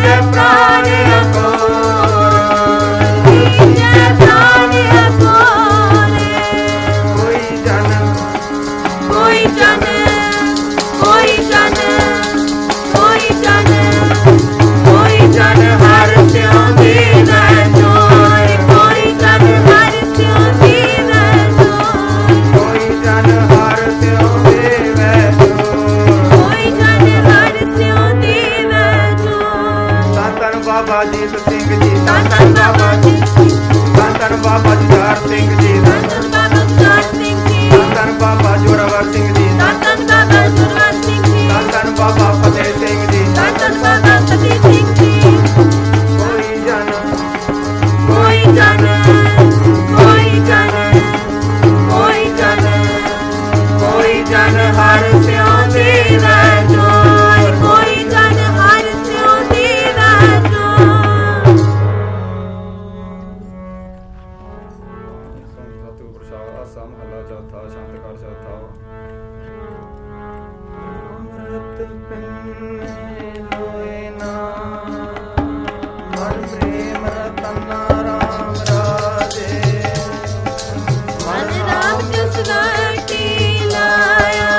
ਦੀਜੈ ਪ੍ਰਾਨ ਅਕੋਰ ਦੀਜੈ ਪ੍ਰਾਨ ਅਕੋਰ ਕੋਈ ਜਨ ਕੋਈ ਜਨ ਕੋਈ ਜਨ ਕੋਈ ਜਨ ਕੋਈ ਜਨ ਹਰ ਸਿਉ ਦੇਵੈ ਜੋਇ ਕੋਈ ਜਨ ਹਰ ਸਿਉ ਦੇਵੈ ਜੋਇ ਕੋਈ ਜਨ ਹਰ ਤਿਉ ਦੇਵੈ ਜੋਰ ਕੋਈ ਜਨ ਹਰ ਸਿਉ ਦੇਵੈ ਜੋਇ ਧੰਨ ਧੰਨ ਬਾਬਾ ਜੀਤ ਸਿੰਘ ਜੀ ਧੰਨ ਧੰਨ ਬਾਬਾ ਜੀ ਧੰਨ ਧੰਨ ਬਾਬਾ ਜੁਝਾਰ ਸਿੰਘ ਜੀ ਧੰਨ ਧੰਨ ਬਾਬਾ ਜੁਝਾਰ ਸਿੰਘ ਜੀ ਧੰਨ ਧੰਨ ਬਾਬਾ ਜੋਰਾਵਰ ਸਿੰਘ ਜੀ ਧੰਨ ਧੰਨ ਬਾਬਾ ਜੁਝਾਰ ਸਿੰਘ ਜੀ ਧੰਨ ਧੰਨ ਬਾਬਾ ਫਤਿਹ ਸਿੰਘ ਜੀ ਧੰਨ ਧੰਨ ਬਾਬਾ ਫਤਿਹ ਸਿੰਘ ਜੀ ਕੋਈ ਜਨ ਕੋਈ ਜਨ ਕੋਈ ਜਨ ਕੋਈ ਜਨ ਕੋਈ ਜਨ ਹਰ ਸਿਉ ਦੇਵੈ ਜੋਇ ਕੋਈ ਜਨ ਹਰ ਸਿਉ ਦੇਵੈ ਜੋਇ ਸੰਤੂ ਪ੍ਰਸਾਦ ਆਸਾ ਮਹਲਾ ਚੌਥਾ ਸ਼ਾਂਤ ਕਰ ਚੌਥਾ ਅੰਮ੍ਰਿਤ ਪਿੰਨੇ ਲੋਏ ਨਾ ਮਨ ਪ੍ਰੇਮ ਰਤਨ ਰਾਮ ਰਾਜੇ ਮਨ ਰਾਮ ਜਿਸ ਗਾਟੀ ਲਾਇਆ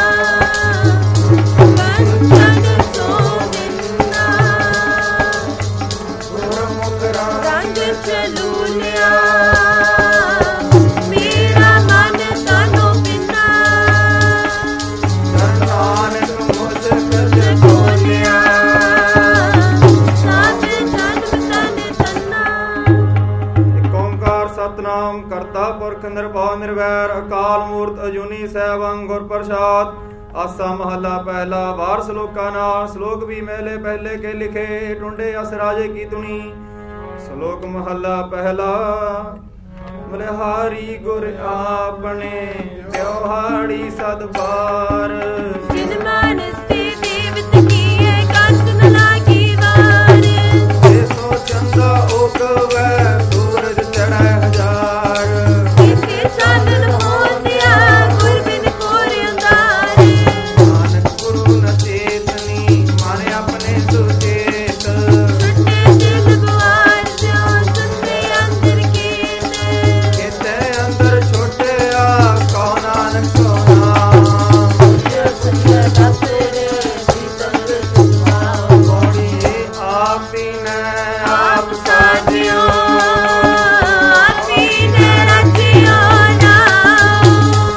ਕੰਚਨ ਸੋਵਿੰਨਾ ਗੁਰਮੁਖ ਰਾਮ ਰੰਗ ਚਲੂਲਿਆ ਮੇਰਾ ਮਨ ਤਨੋ ਬਿਨਾ ਨਾਨਕ ਮੁਝ ਕਜ ਬੋਲਿਆ ਸਭ ਜਨਮ ਤਨ ਤੰਨਾ ਏਕ ਓੰਕਾਰ ਸਤਨਾਮ ਕਰਤਾ ਪੁਰਖ ਨਿਰਭਉ ਨਿਰਵੈਰ ਅਕਾਲ ਮੂਰਤ ਅਜੂਨੀ ਸੈਭੰ ਗੁਰ ਪ੍ਰਸਾਦ ਆਸਾ ਮਹੱਲਾ ਪਹਿਲਾ ਵਾਰ ਸ਼ਲੋਕਾਂ ਨਾਲ ਸ਼ਲੋਕ ਵੀ ਮਹਿਲੇ ਪਹਿਲੇ ਕੇ ਲਿਖੇ ਟੁੰਡੇ ਅਸ ਰਾਜੇ ਕੀ ਤੁਣੀ ਸ਼ਲੋਕ ਮਹੱਲਾ ਪਹਿਲਾ ਮਲਿਹਾਰੀ ਗੁਰ ਆਪਣੇ ਵਿਵਹਾੜੀ ਸਦਬਾਰ ਜਿਨ ਮਾਨਸ ਤੇ ਦੇਵਤ ਕੀਏ ਕੰਤ ਨ ਲਾਗੀ ਵਾਰ ਸੋ ਚੰਦਾ ਉਗਵੈ ਸੂਰਜ ਚੜ੍ਹੈ ਹਜ਼ਾਰ ਕਿਤੇ ਚਾਨਣ ਹੋਂਦਿਆ ਗੁਰ ਬਿਨ ਕੋਰ ਅੰਧਾਰੇ ਨਾਨਕ ਗੁਰੂ ਨ ਚੇਤਨੀ ਮਨ ਆਪਣੇ ਸੁਚੇਤ ਛੁੱਟੇ ਦਿਲ ਗੁਆਰ ਜਿਉ ਸੁਣਦੇ ਅੰਦਰ ਕੀਤੇ ਕਿਤੇ ਅੰਦਰ ਛੋਟਿਆ ਕਉ ਨਾਨਕ ਕੋ ਨਾਮ ਸਤਿ ਦਾਤਰੇ ਸੀਤਲ ਸੁਭਾਉ ਕੋੜੀ ਆਪ ਹੀ ਨ ਆਪ ਸਾਜਿਓ ਆਪੀ ਨੇ ਰਚਿਓ ਨਾਉ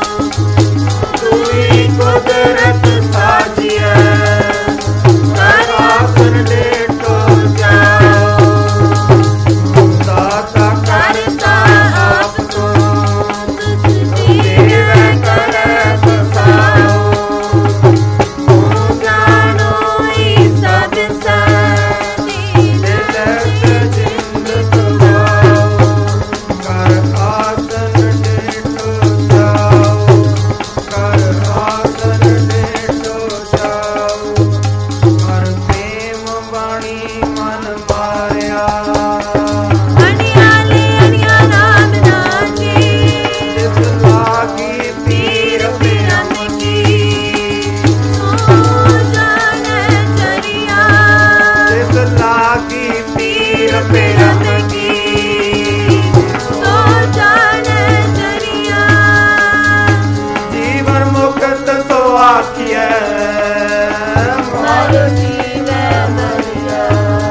ਤੂੰ ਕੁਦਰਤ ਸਾਜੀਐ ਕਰ ਆਸਨ ਲੇਟੋ ਜਾਓ ਦਾਤਾ ਕਰਤਾ ਆਪ ਕੋ ਦੇਵੈ ਕਰੈ ਬਸਾਓ ਤੂੰ ਜਾਣੋ ਈ ਸਭ ਸਾਡੀ ਦਿਲਤ ਜਿੰਦ ਤੁਮਾਓ ਕਰ ਆਸਨ ਲੇਟੋ ਜਾਓ ਕਰ ਆਸਨ ਲੇਟੋ ਜਾਓ ਹਰ ਪ੍ਰੇਮ ਬਾਣੀ ਮਨ ਮਾਰਿਆ ਅਣਿਆਲੇ ਅਣਿਆ ਨਾਮ ਨਾਚੇ ਜਿਸ ਲਾਗੀ ਪੀਰ ਪੀਰ ਪਿਰਨ ਕੀ ਸੋ ਜਾਣੈ ਚਰਿਆ ਜਿਸ ਲਾਗੀ ਪੀਰ ਪਿਰਮ ਕੀ ਸੋ ਜਾਣੈ ਚਰਿਆ ਜੀਵਨ ਮੁਕਤ ਸੋ ਆਖੀਐ ਮਾਰੋ ਜੀਵੈ ਮਰਿਆ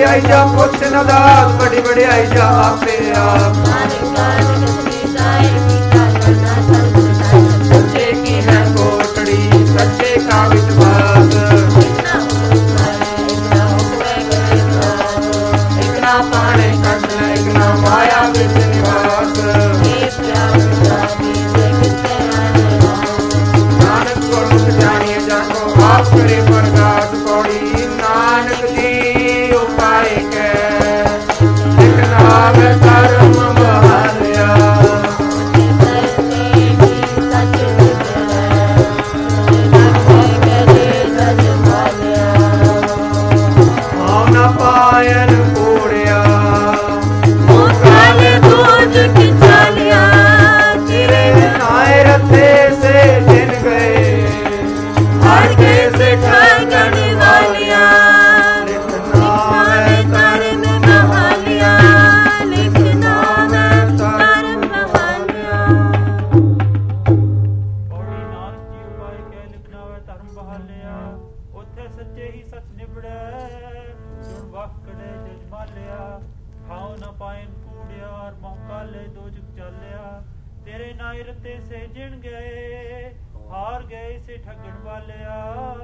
ਵਡਿਆਈ ਜਾ ਪੁੱਛ ਨਾ ਦਾਸ, ਬੜੀ ਵਡਿਆਈ ਜਾ ਆਪੇ ਆਪ। ਸੱਚੇ ਕੀ ਹੈ ਕੋਟੜੀ, ਸੱਚੇ ਕਾ ਵਿਸ਼ਵਾਸ। ਇੱਕ ਨਾ ਪਾਣੇ ਕੱਢ, ਇੱਕ ਨਾ ਮਾਇਆ ਵਿੱਚ ਨਿਵਾਸ। ਨਾਨਕ ਗੁਰਮੁਖ ਜਾਣੀਏ ਜਾਣੋ, ਆਪ ਕਰੇ ਪ੍ਰਗਾਸ ਪੌੜੀ। ਨਾਨਕ ਜੀ ਉਪਾਏ ਕੈ, ਲਿਖ ਨਾਵੇ ਧਰਮ ਬਹਾਲਿਆ। ਆਉ ਨਾ ਪਾਇਨ ਕੋੜਿਆ, ਕਾਲੇ ਦੋਜ ਕੀ ਚਾਲਿਆ। ਤੇਰੇ ਨਾਏ ਰਤੇ ਸੇ ਜਿਨ ਗਏ, ਹਰ ਕੇ ਸੇ ਠਗਣ ਵਾਲਿਆ। ਲਿਖਣਾ ਮੈਂ ਧਰਮ ਬਹਾਲਿਆ, ਲਿਖਣਾ ਮੈਂ ਧਰਮ ਬਹਾਲਿਆ। ਪੌੜੀ ਨਾਨਕ ਜੀ ਉਪਾਏ ਕੈ, ਲਿਖਣਾ ਵੇ ਧਰਮ ਬਹਾਲਿਆ। ਉੱਥੇ ਸੱਚੇ ਹੀ ਸੱਚ ਨਿਬੜੈ, ਸੁਣ ਵਾਕੜੇ ਜਜ ਮਾਲਿਆ। ਖਾਉ ਨਾ ਪਾਇਨ ਕੂੜਿਆ, ਔਰ ਮੋਹ ਕਾਲੇ ਦੋਜਕ ਚਾਲਿਆ। ਤੇਰੇ ਨਾਏ ਰਤੇ ਸੇ ਜਿਣ ਗਏ, ਹਾਰ ਗਏ ਸੇ ਠਗਣ ਵਾਲਿਆ।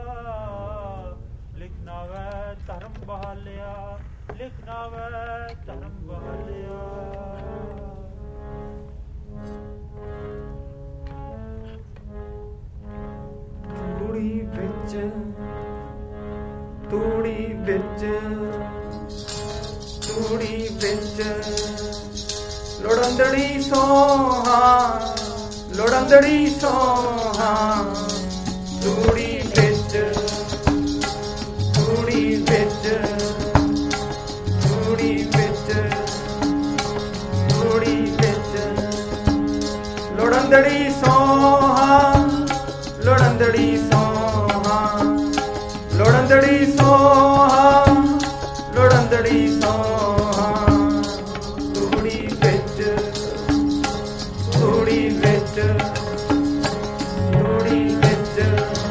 ਲਿਖਣਾ ਵੇ ਧਰਮ ਬਹਾਲਿਆ, ਲਿਖਣਾ ਵੇ ਧਰਮ ਬਹਾਲਿਆ। ਤੂੜੀ ਵਿੱਚ, ਤੂੜੀ ਵਿੱਚ, ਤੂੜੀ ਵਿੱਚ ਲੋੜੰਦੜੀ ਸੋਹਾਂ, ਲੋੜੰਦੜੀ ਸੋਹਾਂ। ਤੂੜੀ ਵਿੱਚ, ਤੂੜੀ ਵਿੱਚ, ਤੂੜੀ ਵਿੱਚ, ਤੂੜੀ ਵਿੱਚ ਲੋੜੰਦੜੀ ਸੋਹਾਂ, ਲੋੜੰਦੜੀ ਸੋਹਾਂ, ਲੋੜੰਦੜੀ ਸੋਹਾਂ, ਲੋੜੰਦੜੀ ਸੋਹਾਂ। ਤੂੜੀ ਵਿੱਚ, ਤੂੜੀ ਵਿੱਚ, ਤੂੜੀ ਵਿੱਚ,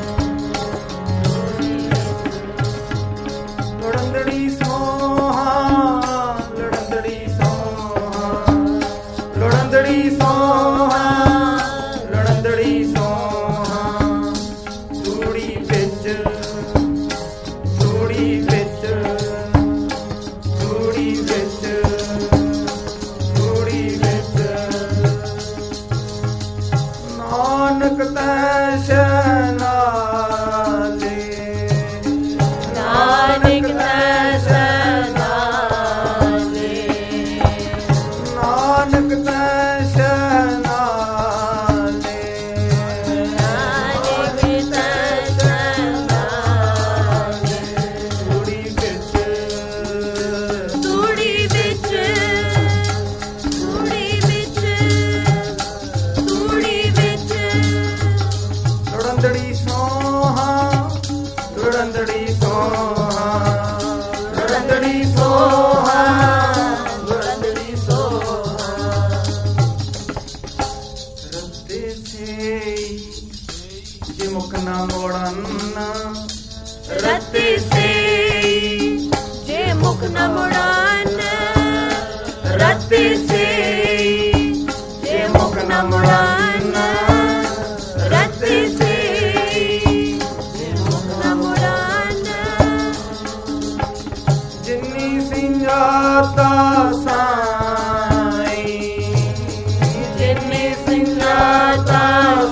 ਲੋੜੰਦੜੀ ਸੋਹਾਂ, ਲੋੜੰਦੜੀ ਸੋਹਾਂ, ਲੋੜੰਦੜੀ ਸੋਹਾਂ, ਲੋੜੰਦੜੀ ਸੋਹਾਂ। ਤੂੜੀ ਵਿੱਚ, ਤੂੜੀ ਵਿੱਚ, ਤੂੜੀ ਵਿੱਚ, ਤੂੜੀ ਵਿੱਚ ਨਾਨਕ ਤੈ ਸ਼ਨਾਲੇ, ਨਾਨਕ ਤੈ ਸਨਾਲੇ, ਨਾਨਕ ਤੈ ਸ਼ਨਾਲੇ। ਨਾਨਕ ਤੈ ਸਨਾਲੇ। ਤੂੜੀ ਵਿੱਚ, ਤੂੜੀ ਵਿੱਚ, ਤੂੜੀ ਵਿੱਚ, ਤੂੜੀ ਵਿੱਚ ਲੋੜੰਦੜੀ ਸੋਹਾਂ, ਲੋੜੰਦੜੀ ਸੋਹਾਂ, ਲੋੜੰਦੜੀ ਸੋਹਾਂ, ਲੋੜੰਦੜੀ ਸੋਹਾਂ। ਰਤੇ ਸੇ ਜੇ ਮੁਖ ਨਾ ਮੋੜਨ, ਰਤੇ ਸੇ ਜੇ ਮੁਖ ਨ ਮੁੜਾਨ। ਰਤੇ ਸੇ ਜੇ ਮੁਖ ਨ ਮੁੜਾਨ। ਰਤੇ ਸੇ ਜੇ ਮੁਖ ਨ ਮੁੜਾਨ। ਜਿਨੀ ਸਿੰਜਾਤਾ ਸਾਈ, ਜਿਨੇ ਸਿੰਜਾਤਾ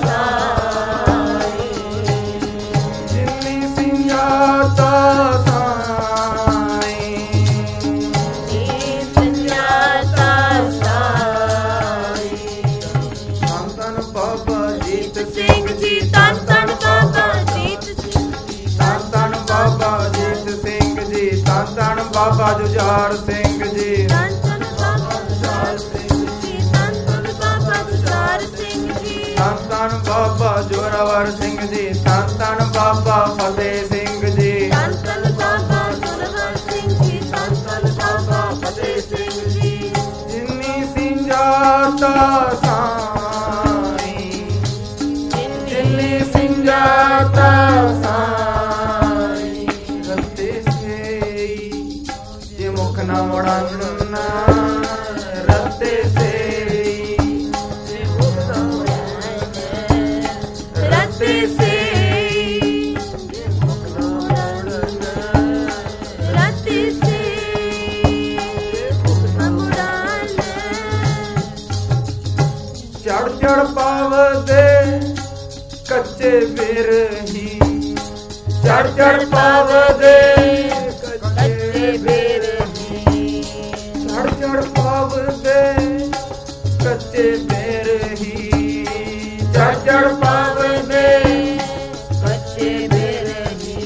ਸਾਈ। ਜਿਨੀ ਸਿੰਜਾਤਾ ਸਾਈ। ਨੀ ਸਿੰਜਾਤਾ ਸਾਈ। ਧੰਨ ਧੰਨ ਬਾਬਾ ਜੀਤ ਸਿੰਘ ਜੀ ਧੰਨ ਧੰਨ ਬਾਬਾ ਜੀਤ ਸਿੰਘ ਜੀ। ਧੰਨ ਧੰਨ ਬਾਬਾ ਜੀਤ ਸਿੰਘ ਜੀ, ਧੰਨ ਧੰਨ ਬਾਬਾ ਜੁਝਾਰ ਸਿੰਘ ਜੀ। ਧੰਨ ਧੰਨ ਬਾਬਾ ਜੁਝਾਰ ਸਿੰਘ ਜੀ। ਧੰਨ ਧੰਨ ਬਾਬਾ ਜੁਝਾਰ ਸਿੰਘ ਜੀ। ਧੰਨ ਧੰਨ ਬਾਬਾ ਜੋਰਾਵਰ ਸਿੰਘ ਜੀ, ਧੰਨ ਧੰਨ ਬਾਬਾ ਫਤਿਹ ਸਿੰਘ ਜੀ। ਧੰਨ ਧੰਨ ਬਾਬਾ ਜੋਰਾਵਰ ਸਿੰਘ ਜੀ। ਧੰਨ ਧੰਨ ਬਾਬਾ ਫਤਿਹ ਸਿੰਘ ਜੀ। ਜਿਨੀ ਸਿੰਜਾਤਾ ਸਾਈ, ਜਿਨੀ ਸਿੰਜਾਤਾ ਸਾਈ। ਰਤੇ ਸੇ ਜੇ ਮੁਖ ਨ ਮੁੜਨ ਰਤੇ ਸੇ ਰਤੇ ਸੇ ਰਤੇ ਸੇ ਅਮੁਰਾਲ ਚੜ ਚੜ ਪਾਵਦੇ ਕੱਚੇ ਬਿਰਹੀ ਚੜ ਚੜ ਪਾਵਦੇ ਕੱਚੇ ਬਿਰਹੀ ਚੜ ਚੜ ਪਾਵਦੇ ਕੱਚੇ ਬਿਰਹੀ ਚੜ ਚੜ ਪਾਵਦੇ ਕੱਚੇ ਬਿਰਹੀ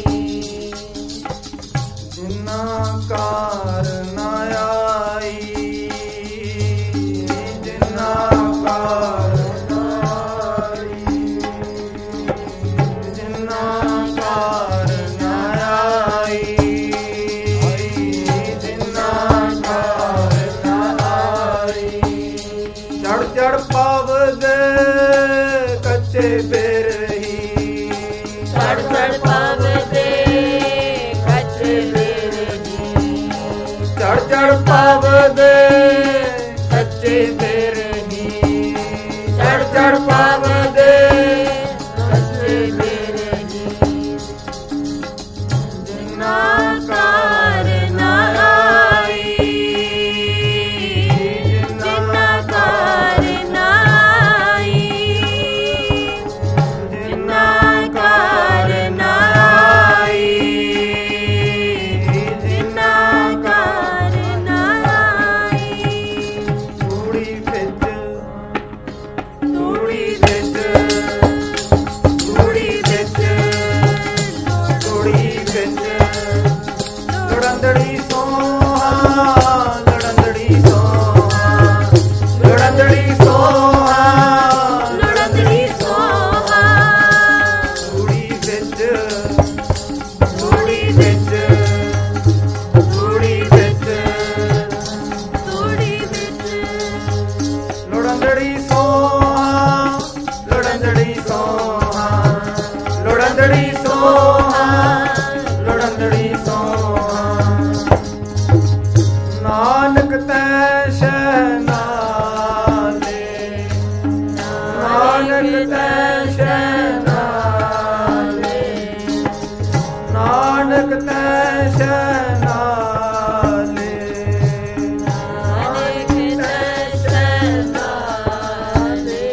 ਜਿਨਾ ਕਾਰ ਨਾ ਆਈ ਜਿਨਾ ਕਾਰ ਨਾ ਆਈ ਜਿਨਾ ਕਾਰ ਨਾ ਆਈ ਜਿਨਾ ਕਾਰ ਨਾ ਆਈ ਚੜ ਚੜ ਪਾਵਦੇ ਕੱਚੇ ਬਿਰਹੀ ਚੜ ਚੜ ਪਾਵਦੇ ਕੱਚੇ ਬਿਰਹੀ ਚੜ ਚੜ ਪਾਵਦੇ ਕੱਚੇ ਬਿਰਹੀ ਚੜ ਚੜ ਪਾਵਦੇ ਕੱਚੇ ਬਿਰਹੀ ਜਿਨਾ ਕਾਰ ਨਾ ਆਈ ਜਿਨਾ ਕਾਰ ਨਾ ਆਈ ਜਿਨਾ ਕਾਰ ਨਾ ਆਈ ਜਿਨਾ ਕਾਰ ਨਾ ਆਈ ਤੂੜੀ ਵਿੱਚ ਤੂੜੀ ਵਿੱਚ ਤੂੜੀ ਵਿੱਚ ਤੂੜੀ ਵਿੱਚ ਲੜੰਦੜੀ ਸੋਹਾ ਲੜੰਦੜੀ ਸੋਹਾ ਲੜੰਦੜੀ ਸੋਹਾ ਲੜੰਦੜੀ ਸੋਹਾ ਤੂੜੀ ਵਿੱਚ ਤੂੜੀ ਵਿੱਚ ਤੂੜੀ ਵਿੱਚ ਤੂੜੀ ਵਿੱਚ ਲੜੰਦੜੀ ਸੋਹਾ ਲੜੰਦੜੀ ਸੋਹਾ ਲੜੰਦੜੀ ਸੋਹਾ ਲੜੰਦੜੀ ਸੋਹਾ ਨਾਨਕ ਤੈ ਸ਼ਹਿਨਾਲੇ ਨਾਨਕ ਤੈ ਸ਼ਹਿਨਾਲੇ ਨਾਨਕ ਤੈ ਸ਼ਹਿਨਾਲੇ ਨਾਨਕ ਤੈ ਸ਼ਹਿਨਾਲੇ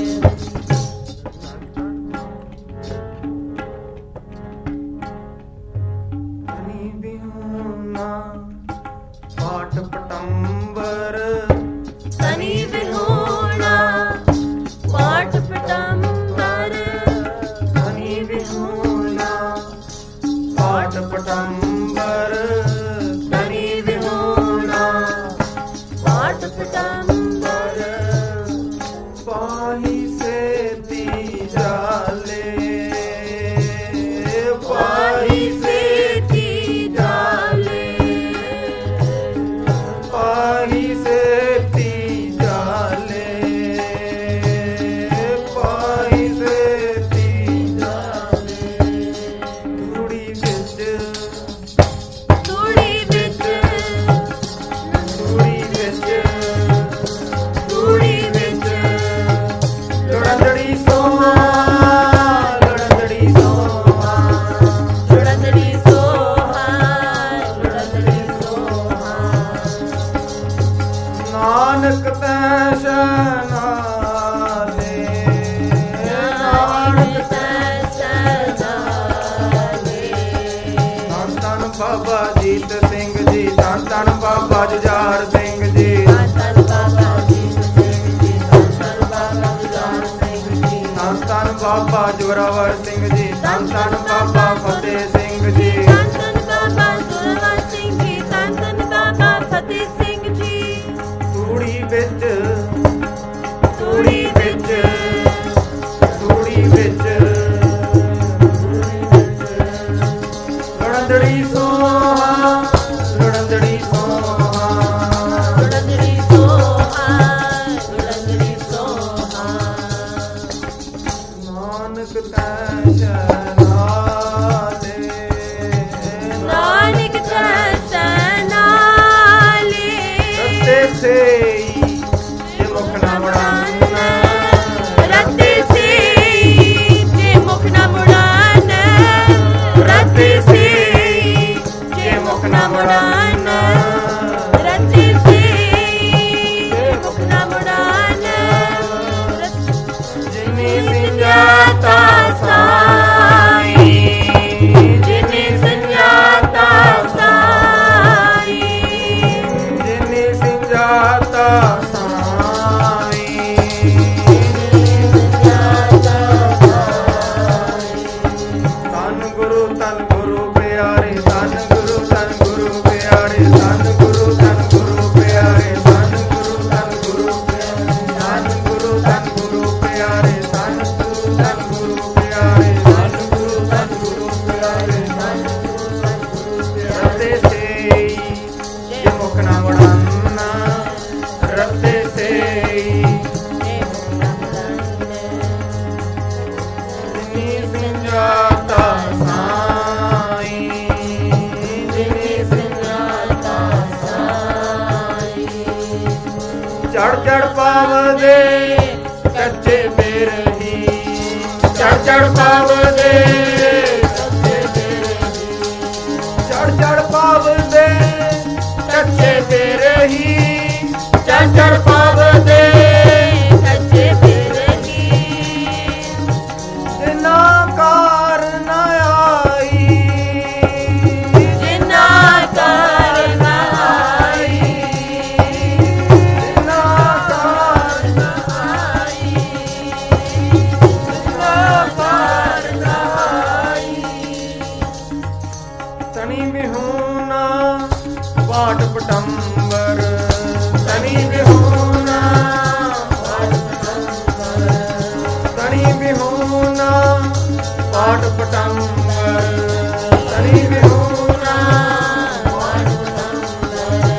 ਹਨੀ ਬਿਹੁਨਾ ਪਾਟ ਪਟੰਬਰ ਤਨੀ ਵਿਹੂਣਾ ਪਾਟ ਪਟੰਬਰ ਹਨੀ ਬਿਹੁਨਾ ਪਾਟ ਪਟੰਬਰ ਹਨੀ ਬਿਹੁਨਾ ਪਾਟ ਪਟੰਬਰ ਪਾਹੀ ਸੇਤੀ ਜਾਲੇ ਪਾਹੀ ਸੇਤੀ ਜਾਲੇ ਪਾਹੀ ਸੇਤੀ ਜਾਲੇ ਪਾਹੀ ਸੇਤੀ ਜਾਲੇ ਤੂੜੀ ਵਿੱਚ ਤੂੜੀ ਵਿੱਚ ਤੂੜੀ ਵਿੱਚ ਤੂੜੀ ਵਿੱਚ ਲੜੰਦੜੀ ਸੋਹਾ ਲੜੰਦੜੀ ਸੋਹਾ ਲੜੰਦੜੀ ਸੋਹਾ ਲੜੰਦੜੀ ਸੋਹਾ ਨਾਨਕ ਤੈ ਸ਼ਹਿਨਾਲੇ ਨਾਨਕ ਤੈ ਸ਼ਹਿਨਾਲੇ ਧੰਨ ਧੰਨ ਬਾਬਾ ਜੀਤ ਸਿੰਘ ਜੀ ਧੰਨ ਧੰਨ ਬਾਬਾ ਜੁਝਾਰ ਸਿੰਘ ਜੀ ਧੰਨ ਬਾਬਾ ਜੀਤ ਸਿੰਘ ਜੀ ਧੰਨ ਬਾਬਾ ਜੁਝਾਰ ਸਿੰਘ ਜੀ ਧੰਨ ਧੰਨ ਬਾਬਾ ਜੋਰਾਵਰ ਸਿੰਘ ਜੀ ਧੰਨ ਧੰਨ ਬਾਬਾ ਫਤਿਹ ਸਿੰਘ ਜੀ ਧੰਨ ਧੰਨ ਬਾਬਾ ਜ਼ੋਰਾਵਰ ਸਿੰਘ ਜੀ ਧੰਨ ਧੰਨ ਬਾਬਾ ਫਤਿਹ ਸਿੰਘ ਜੀ ਤੂੜੀ ਵਿੱਚ ਤੂੜੀ ਵਿੱਚ ਤੂੜੀ ਵਿੱਚ ਲੜੰਦੜੀ ਸੋਹਾ ਲੜੰਦੜੀ ਸੋਹਾ ਲੜੰਦੜੀ ਸੋਹਾ ਲੜੰਦੜੀ ਸੋਹਾ ਨਾਨਕ ਤੈ ਸ਼ਹਿਨਾਲੇ ਚੜ ਪਾਵਦੇ ਕੱਚੇ ਬੇਰਹੀ ਚੜ ਪਾਵਦੇ ਚੜ ਪਾਵਦੇ ਕੱਚੇ ਬੇਰਹੀ ਚੜ ਪਾਵਦੇ ਕੱਚੇ ਬੇਰਹੀ ਜਿਨਾ ਕਾਰ ਨਾ ਆਈ ਜਿਨਾ ਕਾਰ ਨਾ ਆਈ ਜਿਨਾ ਕਾਰ ਨਾ ਆਈ ਜਿਨਾ ਕਾਰ ਨਾ ਆਈ ਤਣੀ ਬਿਹੂਨਾ ਪਾਟ ਪਟੰਬਰ ਤਣੀ ਬਿਹੂਨਾ ਪਾਟ ਪਟੰਬਰ ਤਣੀ ਬਿਹੂਨਾ ਪਾਟ ਪਟੰਬਰ ਤਣੀ ਬਿਹੂਨਾ ਪਾਟ ਪਟੰਬਰ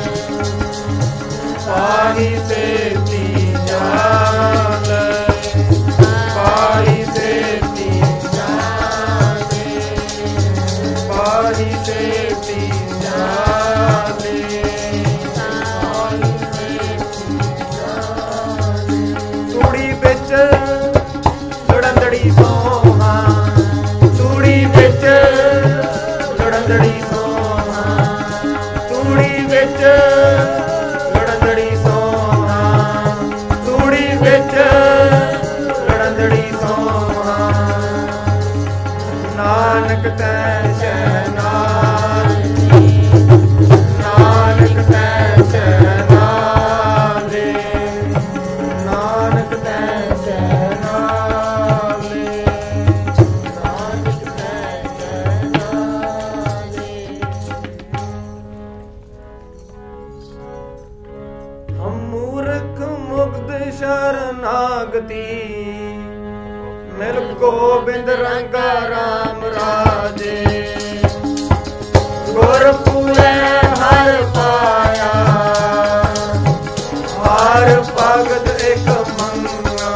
ਪਾਹੀ ਸੇਤੀ ਜਾਲੇ ਪਾਹੀ ਸੇਤੀ ਜਾਲੇ ਪਾਹੀ ਸੇਤੀ ਜਾਲੇ ਤੂੜੀ ਵਿੱਚ ਲੜੰਦੜੀ ਸੋਹਾਂ ਤੂੜੀ ਵਿੱਚ ਲੜੰਦੜੀ ਸੋਹਾਂ ਤੂੜੀ ਵਿੱਚ ਲੜੰਦੜੀ ਸੋਹਾਂ ਤੂੜੀ ਵਿੱਚ ਲੜੰਦੜੀ ਸੋਹਾਂ ਨਾਨਕ ਤੈ ਸ਼ਹਿਨਾਲ ਨਾਨਕ ਤੈ ਸ਼ਹਿਨਾਲ ਨਾਨਕ ਤੈ ਸ਼ਹਿਨਾਲ ਨਾਨਕ ਤੈ ਸ਼ਹਿਨਾਲ ਹਮ ਮੂਰਖ ਮੁਗਧ ਸ਼ਰਨਾਗਤੀ ਮਿਲ ਗੋਬਿੰਦ ਰੰਗਾ ਰਾਮ ਰਾਜੇ ਗੁਰ ਪੂਰੇ ਹਰ ਪਾਇਆ ਹਰ ਭਗਤ ਇੱਕ ਮੰਗਾ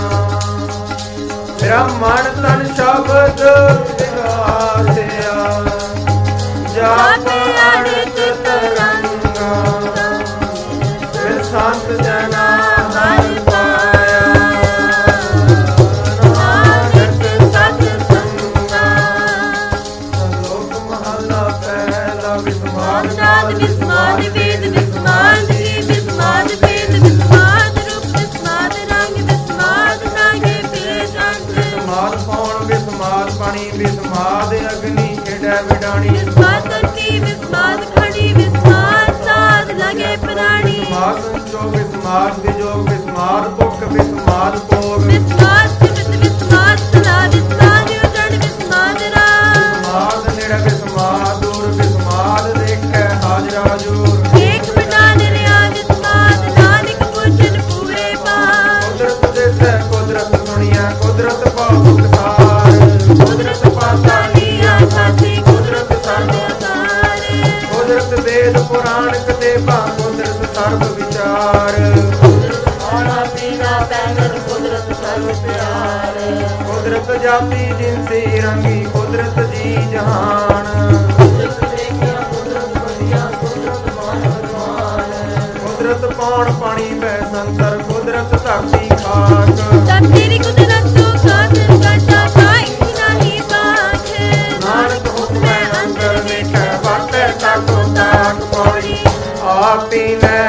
ਬ੍ਰਹਮਣ ਤਨ ਸ਼ਬਦ ਵਿਗਾਸਿਆ ਜਾਪੇ ਅੜਿਤ ਤਰੰਗਾ ਫਿਰ ਸੰਤ ਜਨਾ ਹਰ ਪਾਇਆ ਨਾਨਕ ਸਤ ਸੰਗਾ ਲੋਕ ਮਹੱਲਾ ਪਹਿਲਾ ਵਿਸਮਾਦ ਨਾਦ ਵਿਸਮਾਦ ਵੇਦ ਵਿਸਮਾਦ ਜੀ ਵਿਸਮਾਦ ਵੇਦ ਵਿਸਮਾਦ ਰੂਪ ਵਿਸਮਾਦ ਰੰਗ ਵਿਸਮਾਦ ਨਾਗੇ ਬੇਜੰਤ ਵਿਸਮਾਦ ਪੌਣ ਵਿਸਮਾਦ ਪਾਣੀ ਵਿਸਮਾਦ ਅਗਨੀ ਖੇਡੈ ਵਿਡਾਣੀ ਵਿਸਮਾਦ ਧਰਤੀ ਵਿਸਮਾਦ ਖੜੀ ਵਿਸਮਾਦ ਸਾਧ ਲਗੇ ਪ੍ਰਾਣੀ ਵਿਸਮਾਦ ਸੰਜੋਗ ਵਿਸਮਾਦ ਵਿਜੋਗ ਵਿਸਮਾਦ ਭੁੱਖ ਵਿਸਮਾਦ ਭੋਗ ਵਿਸਮਾਦ ਸਿਮਤ ਵਿਸਮਾਦ ਸਲਾ ਵਿਸਮਾਦ ਉਜੜ ਵਿਸਮਾਦ ਰਾਮ ਵਿਸਮਾਦ ਨਿਰ ਵਿਸਮਾਦ ਦੂਰ ਵਿਸਮਾਦ ਦੇਖੈ ਹਾਜ਼ਰ ਹਜੂਰ ਏਕ ਬਟਾਨ ਰਿਆ ਵਿਸਮਾਦ ਨਾਨਕ ਪੁੱਛਨ ਪੂਰੇ ਪਾਰ ਕੁਦਰਤ ਦੇਸੈ ਕੁਦਰਤ ਸੁਣੀਐ ਕੁਦਰਤ ਪਾਉਕਤਾਰ ਕੁਦਰਤ ਪਾਤਾ ਲੀਆ ਖਾਸੀ ਕੁਦਰਤ ਸਰਬ ਅਤਾਰ ਕੁਦਰਤ ਵੇਦ ਪੁਰਾਣ ਕਤੇਬਾ ਕੁਦਰਤ ਸਰਬ ਵਿਚਾਰ ਖਾਣਾ ਪੀਣਾ ਪਹਿਨਣ ਕੁਦਰਤ ਸਰਬ ਪਿਆਰ ਕੁਦਰਤ ਜਾਤੀ ਜਿਨਸੀ ਰੰਗੀ ਕੁਦਰਤ ਜੀ ਜਹਾਨ ਕੁਦਰਤ ਦੇਖਿਆ ਕੁਦਰਤ ਵਧੀਆ ਕੁਦਰਤ ਮਾਨ ਕੁਦਰਤ ਪੌਣ ਪਾਣੀ ਬੈ ਸੰਤਰ ਕੁਦਰਤ ਧਰਤੀ ਖਾਕ ਸਭ ਤੇਰੀ ਕੁਦਰਤ ਤੋਂ ਖਾਤਰ ਕਰਤਾ ਕਾਇ ਨਹੀਂ ਬਾਤ ਨਾਨਕ ਹੁਕਮੈ ਅੰਦਰ ਵੇਖੈ ਵਰਤੈ ਤਾਕੋ ਤਾਕ ਪੌੜੀ ਆਪੀ ਲੈ